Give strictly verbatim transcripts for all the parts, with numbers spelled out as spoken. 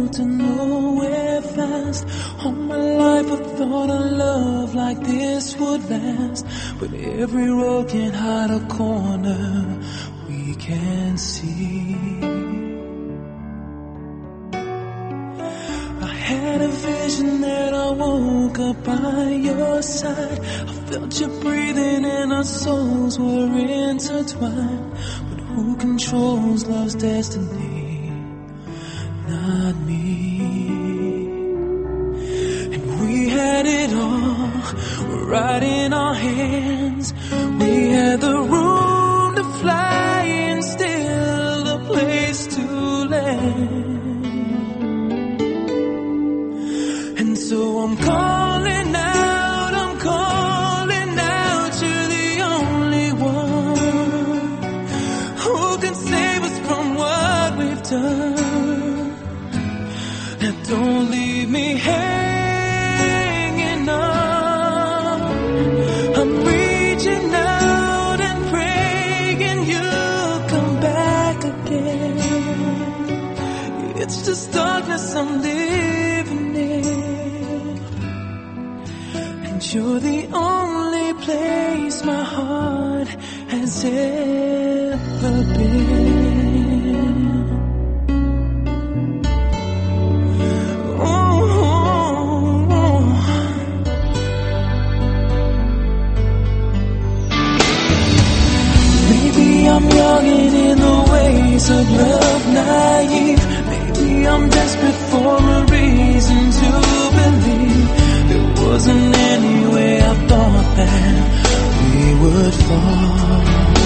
moved to nowhere fast. All my life I thought a love like this would last, but every road can hide a corner we can see. I had a vision that I woke up by your side. I felt you breathing and our souls were intertwined. But who controls love's destiny? Not me. And we had it all right in our hands. We had the room to fly and still a place to land. And so I'm calling out, I'm calling out, you're the only one who can save us from what we've done. Now don't leave me hanging on. I'm reaching out and praying you'll come back again. It's just darkness I'm living in. You're the only place my heart has ever been. Oh, maybe I'm young and in the ways of love naive. Maybe I'm desperate for a reason to believe. There wasn't any way I thought that we would fall.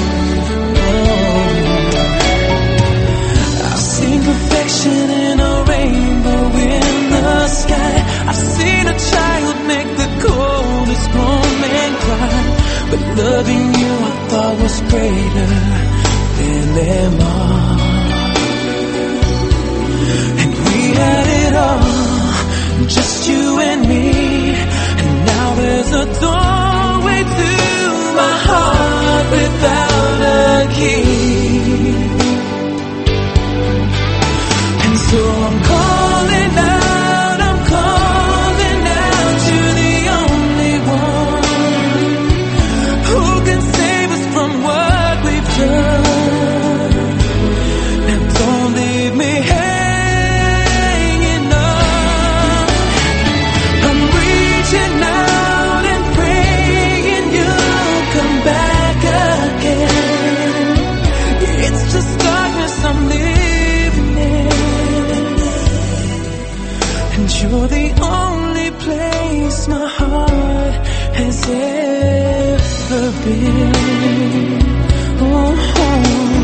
Oh. I've seen perfection in a rainbow in the sky. I've seen a child make the coldest moment cry. But loving you I thought was greater than them all. And we had it all, just you and me. There's a doorway to my heart without a key. And so I'm calling out, I'm calling out, you're the only one who can save us from what we've done. Now don't leave me hanging on. I'm reaching out. You're the only place my heart has ever been. Oh, oh.